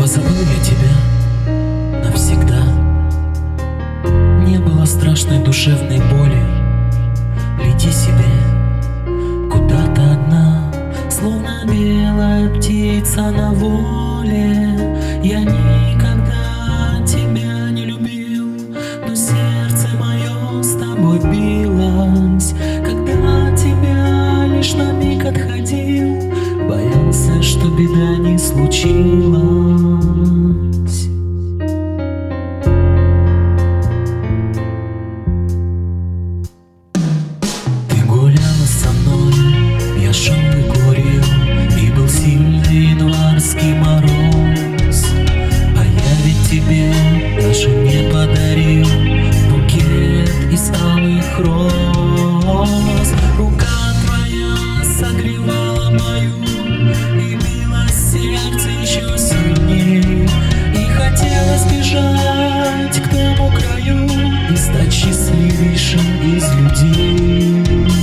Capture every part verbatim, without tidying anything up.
Позабыл я тебя навсегда. Не было страшной душевной боли. Лети себе куда-то одна, словно белая птица на воле. Я никогда тебя не любил, но сердце мое с тобой билось. Когда от тебя лишь на миг отходил, боялся, что беда не случилась. Ты гуляла со мной, я шел и курил, и был сильный январский мороз. А я ведь тебе даже не подарил букет из алых роз. Рука твоя согревала мою, и билось сердце еще сильней. И хотелось бежать к тому краю и стать счастливейшим из людей.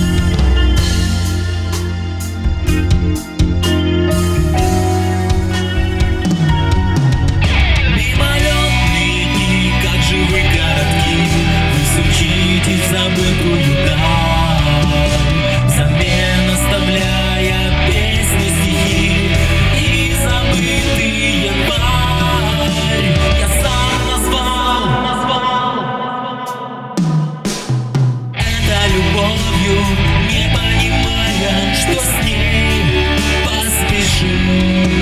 Мимолетные дни, как живые городки, вы сучитесь в забытую даль, взамен оставляя песни, стихи и забытый январь. Я сам назвал, назвал это любовью, не понимая, что с ней поспешил.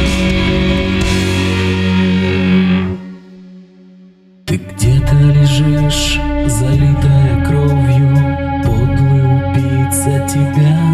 Ты где-то лежишь, залитая кровью, подлый убийца тебя